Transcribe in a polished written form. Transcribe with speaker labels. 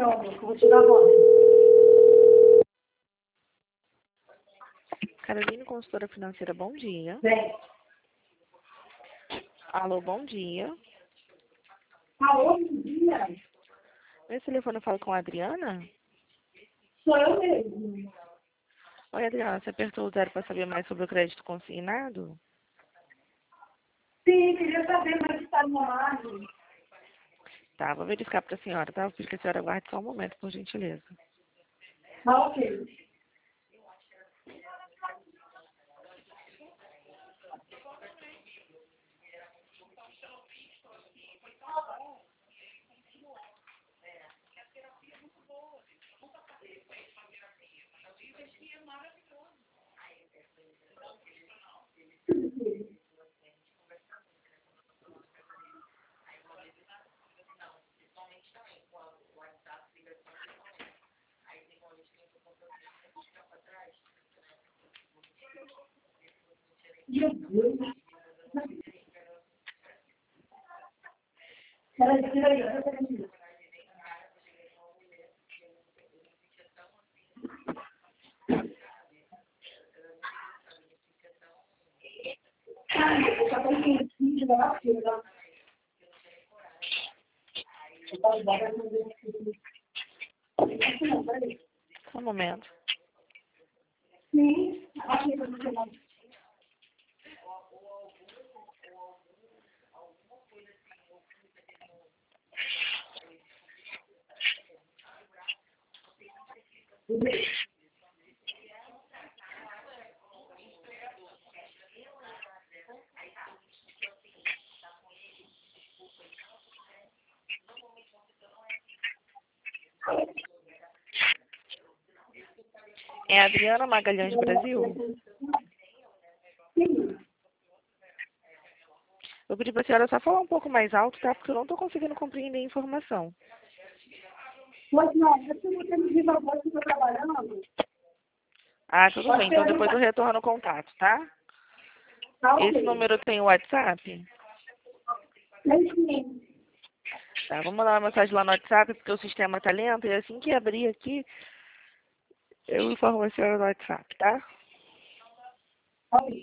Speaker 1: reunião, amor, que eu vou te dar agora.
Speaker 2: Carolina, consultora financeira, bom dia.
Speaker 1: Vem.
Speaker 2: Alô, bom dia.
Speaker 1: Alô, bom dia.
Speaker 2: Esse telefone eu falo com a Adriana?
Speaker 1: Sou eu mesmo.
Speaker 2: Oi, Adriana, você apertou o 0 para saber mais sobre o crédito consignado?
Speaker 1: Sim, queria saber como é que está no margem.
Speaker 2: Tá, vou verificar para a senhora, tá? Eu preciso que a senhora aguarde só um momento, por gentileza.
Speaker 1: Ah, ok. Meu Deus. Peraí. Eu só tenho que ir na fila. Eu posso dar pra fazer não, peraí.
Speaker 2: Só um momento.
Speaker 1: Sim, aqui pra você não.
Speaker 2: É a Adriana Magalhães Brasil?
Speaker 1: Sim.
Speaker 2: Eu pedi para a senhora só falar um pouco mais alto, tá? Porque eu não estou conseguindo compreender a informação.
Speaker 1: Pois não, é que você me diz agora que eu estou trabalhando.
Speaker 2: Ah, tudo bem. Então depois eu retorno o contato, tá?
Speaker 1: Tá ok.
Speaker 2: Esse número tem o WhatsApp?
Speaker 1: Tem sim.
Speaker 2: Tá, vou mandar uma mensagem lá no WhatsApp, porque o sistema tá lento, e assim que abrir aqui, eu informo a senhora no WhatsApp, tá?
Speaker 1: Ok.